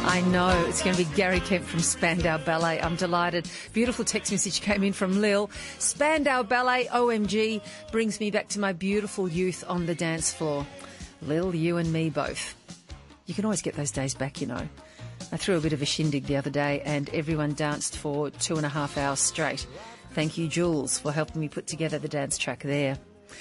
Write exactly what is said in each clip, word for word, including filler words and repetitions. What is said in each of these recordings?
I know. It's going to be Gary Kemp from Spandau Ballet. I'm delighted. Beautiful text message came in from Lil. Spandau Ballet, O M G, brings me back to my beautiful youth on the dance floor. Lil, you and me both. You can always get those days back, you know. I threw a bit of a shindig the other day and everyone danced for two and a half hours straight. Thank you, Jules, for helping me put together the dance track there.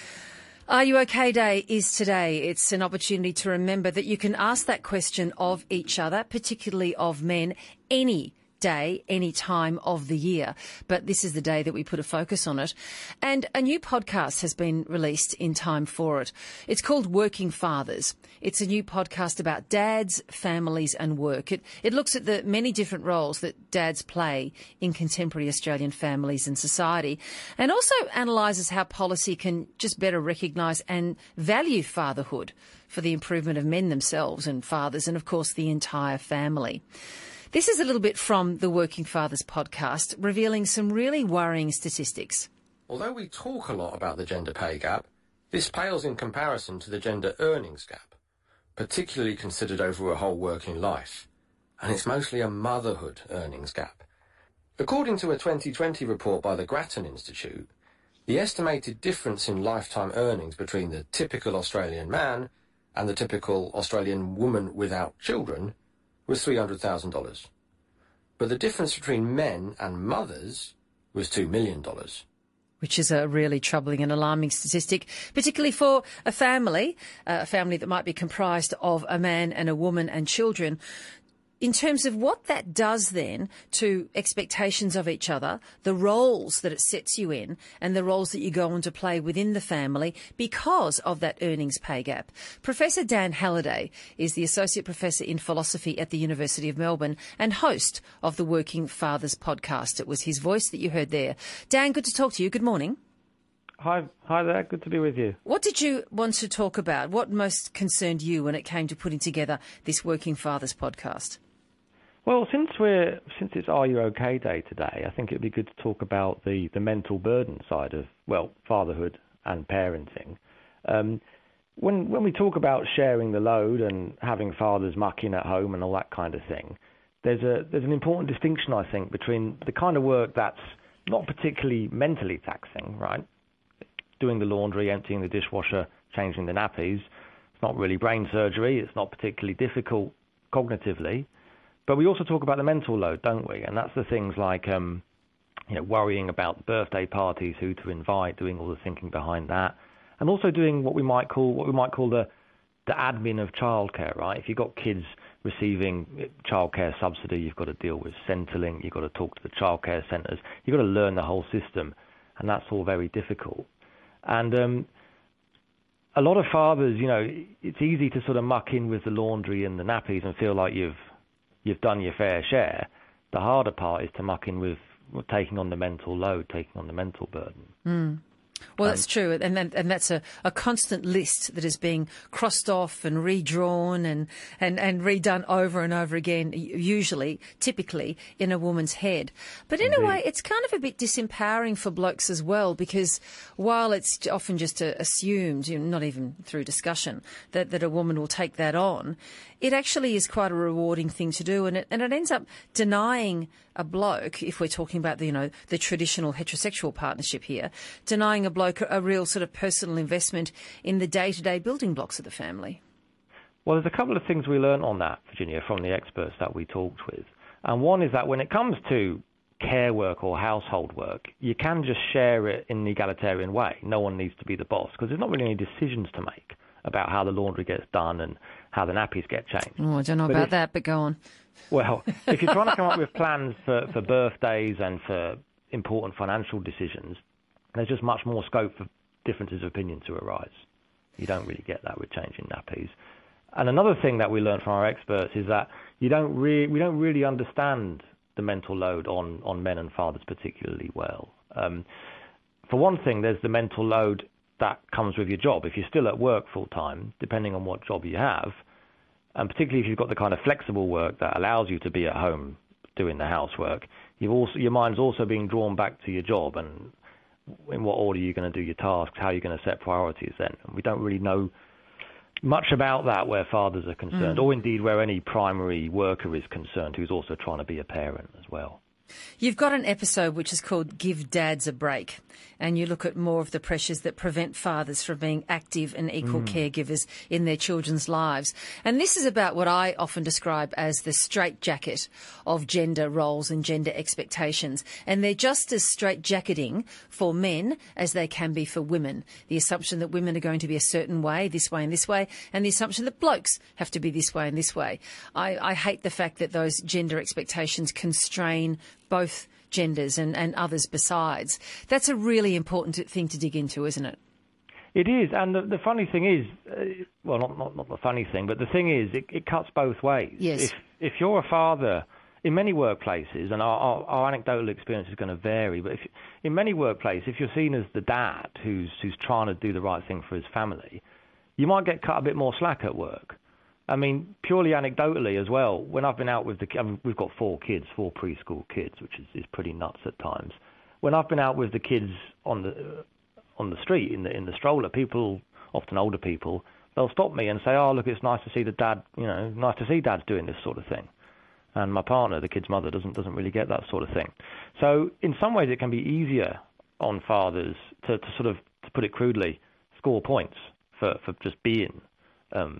Are You OK Day is today. It's an opportunity to remember that you can ask that question of each other, particularly of men, any day, any time of the year. But this is the day that we put a focus on it. And a new podcast has been released in time for it. It's called Working Fathers. It's a new podcast about dads, families and work. It, it looks at the many different roles that dads play in contemporary Australian families and society, and also analyses how policy can just better recognise and value fatherhood for the improvement of men themselves and fathers and, of course, the entire family. This is a little bit from the Working Fathers podcast, revealing some really worrying statistics. Although we talk a lot about the gender pay gap, this pales in comparison to the gender earnings gap, particularly considered over a whole working life. And it's mostly a motherhood earnings gap. According to a twenty twenty report by the Grattan Institute, the estimated difference in lifetime earnings between the typical Australian man and the typical Australian woman without children was three hundred thousand dollars. But the difference between men and mothers was two million dollars. Which is a really troubling and alarming statistic, particularly for a family, uh, a family that might be comprised of a man and a woman and children. In terms of what that does then to expectations of each other, the roles that it sets you in and the roles that you go on to play within the family because of that earnings pay gap. Professor Dan Halliday is the Associate Professor in Philosophy at the University of Melbourne and host of the Working Fathers podcast. It was his voice that you heard there. Dan, good to talk to you. Good morning. Hi, hi there. Good to be with you. What did you want to talk about? What most concerned you when it came to putting together this Working Fathers podcast? Well, since we're since it's Are You OK Day today, I think it'd be good to talk about the, the mental burden side of, well, fatherhood and parenting. Um, when when we talk about sharing the load and having fathers muck in at home and all that kind of thing, there's a there's an important distinction, I think, between the kind of work that's not particularly mentally taxing, right? Doing the laundry, emptying the dishwasher, changing the nappies. It's not really brain surgery. It's not particularly difficult cognitively. But we also talk about the mental load, don't we? And that's the things like, um, you know, worrying about birthday parties, who to invite, doing all the thinking behind that, and also doing what we might call what we might call the the admin of childcare, right? If you've got kids receiving childcare subsidy, you've got to deal with Centrelink, you've got to talk to the childcare centres, you've got to learn the whole system, and that's all very difficult. And um, a lot of fathers, you know, it's easy to sort of muck in with the laundry and the nappies and feel like you've you've done your fair share. The harder part is to muck in with taking on the mental load, taking on the mental burden. Mm. Well, Um, that's true, and that, and that's a, a constant list that is being crossed off and redrawn and, and, and redone over and over again, usually, typically, in a woman's head. But in Indeed. a way, it's kind of a bit disempowering for blokes as well, because while it's often just uh, assumed, you know, not even through discussion, that, that a woman will take that on, it actually is quite a rewarding thing to do, and it, and it ends up denying a bloke, if we're talking about the, you know, the traditional heterosexual partnership here, denying a bloke a real sort of personal investment in the day-to-day building blocks of the family. Well, there's a couple of things we learned on that, Virginia, from the experts that we talked with. And one is that when it comes to care work or household work, you can just share it in an egalitarian way. No one needs to be the boss, because there's not really any decisions to make about how the laundry gets done and how the nappies get changed. Oh, I don't know but about if, that, but go on. Well, if you're trying to come up with plans for, for birthdays and for important financial decisions, there's just much more scope for differences of opinion to arise. You don't really get that with changing nappies. And another thing that we learned from our experts is that you don't re- we don't really understand the mental load on, on men and fathers particularly well. Um, for one thing, there's the mental load that comes with your job. If you're still at work full time, depending on what job you have, and particularly if you've got the kind of flexible work that allows you to be at home doing the housework, you've also your mind's also being drawn back to your job and in what order you're going to do your tasks, how you're going to set priorities then. And we don't really know much about that where fathers are concerned, Mm. or indeed where any primary worker is concerned who's also trying to be a parent as well. You've got an episode which is called Give Dads a Break, and you look at more of the pressures that prevent fathers from being active and equal mm. caregivers in their children's lives. And this is about what I often describe as the straitjacket of gender roles and gender expectations. And they're just as straitjacketing for men as they can be for women. The assumption that women are going to be a certain way, this way and this way, and the assumption that blokes have to be this way and this way. I, I hate the fact that those gender expectations constrain both genders and, and others besides. That's a really important thing to dig into, isn't it? It is, and the, the funny thing is, uh, well, not, not not the funny thing, but the thing is, it, it cuts both ways. Yes. If, if you're a father, in many workplaces, and our, our, our anecdotal experience is going to vary, but if, in many workplaces, if you're seen as the dad who's who's trying to do the right thing for his family, you might get cut a bit more slack at work. I mean, purely anecdotally as well, when I've been out with the, I mean, we've got four kids, four preschool kids, which is, is pretty nuts at times. When I've been out with the kids on the uh, on the street in the in the stroller, people, often older people, they'll stop me and say, "Oh, look, it's nice to see the dad. You know, nice to see dads doing this sort of thing." And my partner, the kid's mother, doesn't doesn't really get that sort of thing. So in some ways, it can be easier on fathers to, to sort of, to put it crudely, score points for for just being Um,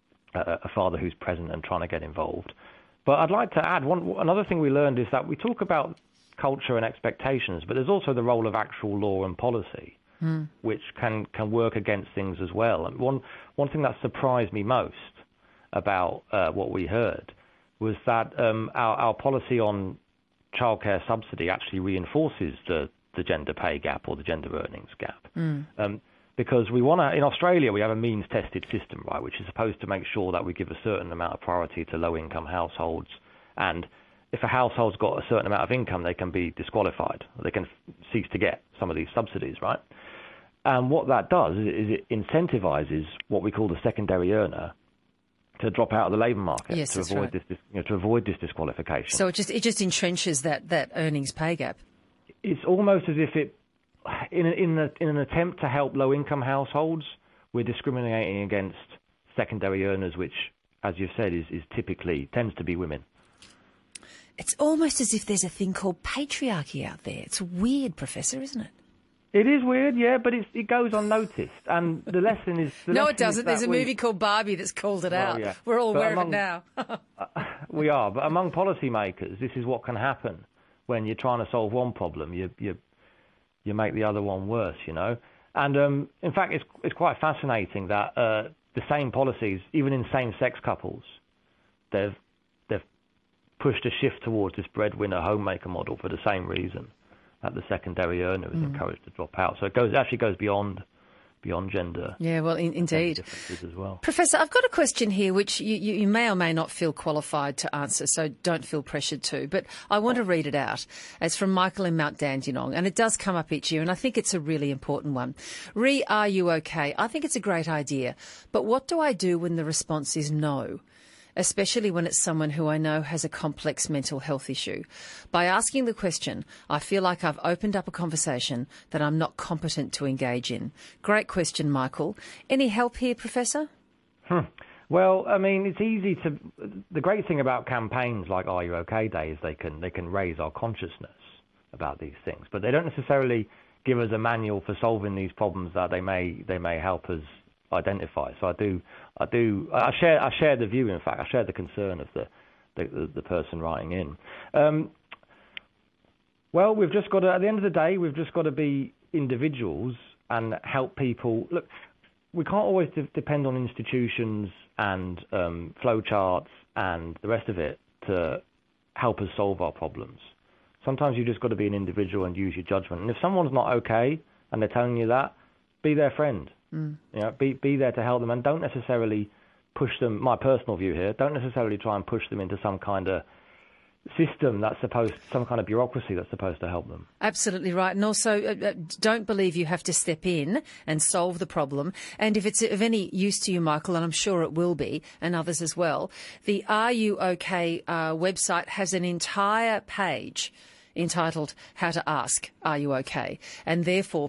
a father who's present and trying to get involved. But I'd like to add, one another thing we learned is that we talk about culture and expectations, but there's also the role of actual law and policy, mm. which can, can work against things as well. And one, one thing that surprised me most about uh, what we heard was that um, our, our policy on childcare subsidy actually reinforces the, the gender pay gap or the gender earnings gap. Mm. Um, Because we want to, in Australia, we have a means-tested system, right, which is supposed to make sure that we give a certain amount of priority to low-income households. And if a household's got a certain amount of income, they can be disqualified. They can cease to get some of these subsidies, right? And what that does is it incentivizes what we call the secondary earner to drop out of the labour market, yes, to avoid right. this, you know, to avoid this disqualification. So it just it just entrenches that that earnings pay gap. It's almost as if it. In, a, in, a, in an attempt to help low-income households, we're discriminating against secondary earners, which, as you've said, is, is typically tends to be women. It's almost as if there's a thing called patriarchy out there. It's weird, Professor, isn't it? It is weird, yeah, but it's, it goes unnoticed. And the lesson is... The no, lesson it doesn't. There's a we, movie called Barbie that's called it well, out. Yeah. We're all but aware among, of it now. uh, we are, but among policymakers, this is what can happen when you're trying to solve one problem. You, you you make the other one worse, you know. And um, in fact, it's it's quite fascinating that uh, the same policies, even in same-sex couples, they've they've pushed a shift towards this breadwinner homemaker model for the same reason, that the secondary earner is mm. encouraged to drop out. So it goes actually goes beyond beyond gender. Yeah, well, in, indeed. Differences as well. Professor, I've got a question here which you, you, you may or may not feel qualified to answer, so don't feel pressured to, but I want to read it out. It's from Michael in Mount Dandenong, and it does come up each year, and I think it's a really important one. Re, are you okay? I think it's a great idea, but what do I do when the response is no? Especially when it's someone who I know has a complex mental health issue. By asking the question, I feel like I've opened up a conversation that I'm not competent to engage in. Great question, Michael. Any help here, Professor? Hmm. Well, I mean, it's easy to... The great thing about campaigns like Are You OK Day is they can they can raise our consciousness about these things, but they don't necessarily give us a manual for solving these problems that they may they may help us identify. So I do, I do, I share, I share the view. In fact, I share the concern of the, the, the person writing in. Um, well, we've just got to, at the end of the day, we've just got to be individuals and help people. Look, we can't always de- depend on institutions and um, flowcharts and the rest of it to help us solve our problems. Sometimes you just got to be an individual and use your judgment. And if someone's not okay and they're telling you that, be their friend. Mm. You know, be be there to help them, and don't necessarily push them. My personal view here: don't necessarily try and push them into some kind of system that's supposed, some kind of bureaucracy that's supposed to help them. Absolutely right, and also uh, don't believe you have to step in and solve the problem. And if it's of any use to you, Michael, and I'm sure it will be, and others as well, the Are You OK uh, website has an entire page entitled How to Ask, Are You OK? And therefore,